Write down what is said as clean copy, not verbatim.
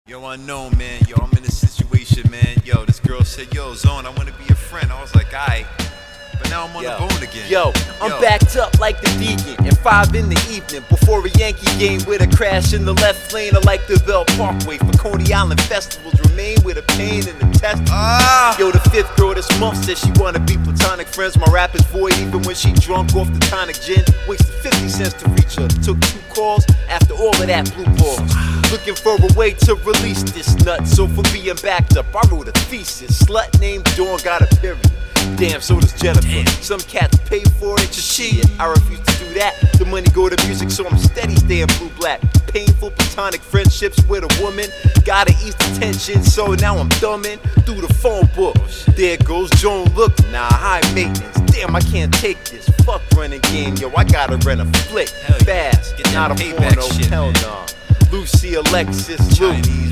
Yo, unknown, man. Yo, I'm in a situation, man. Yo, this girl said, yo, Zone, I want to be your friend. I was like, aight. But now I'm on the phone again. Yo, I'm backed up like the Deacon at 5 in the evening before a Yankee game with a crash in the left lane. I like the Bell Parkway for Coney Island festivals. Remain with a pain in the test. Yo, the 5th girl this month says she wanna be platonic friends. My rap is void even when she drunk off the tonic gin. Wasted 50 cents to reach her. Took 2 calls after all of that blue balls. Looking for a way to release this nut. So for being backed up, I wrote a thesis. Slut named Dawn got a period. Damn, so does Jennifer. Some cats pay for it to see it. I refuse to do that. The money go to music, so I'm steady staying blue-black. Painful platonic friendships with a woman. Gotta ease the tension, so now I'm thumbing through the phone book. There goes Joan, look, nah, high maintenance. Damn, I can't take this. Fuck running game, yo, I gotta rent a flick. Fast, not a porno, hell nah. Lucy, Alexis, Luke.